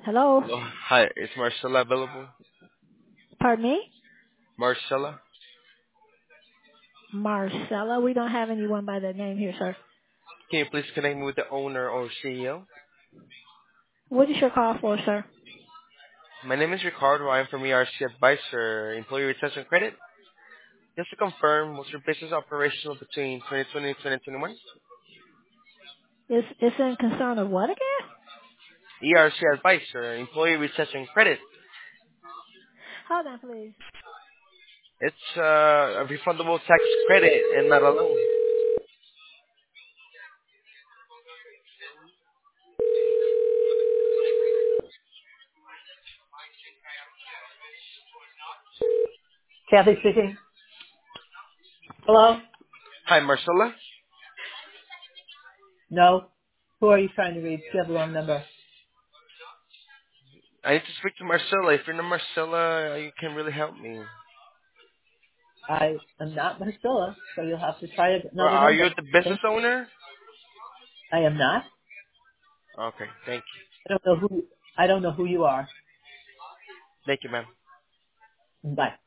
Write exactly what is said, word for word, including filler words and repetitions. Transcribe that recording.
Hello? Hello. Hi, is Marcella available? Pardon me? Marcella? Marcella? We don't have anyone by that name here, sir. Can you please connect me with the owner or C E O? What is your call for, sir? My name is Ricardo. I'm from E R C Advisor, Employee Retention Credit. Just to confirm, was your business operational between twenty twenty and twenty twenty-one? It's, it's in concern of what again? E R C Advisor, Employee Retention Credit. Hold on, please. It's uh, a refundable tax credit and not a loan. Kathy speaking. Hello? Hi, Marcella. No. Who are you trying to reach? You have the wrong number. I need to speak to Marcella. If you're not Marcella, you can really help me. I am not Marcella, so you'll have to try Or another are you number. the business Thank you. owner? I am not. Okay, thank you. I don't know who I don't know who you are. Thank you, ma'am. Bye.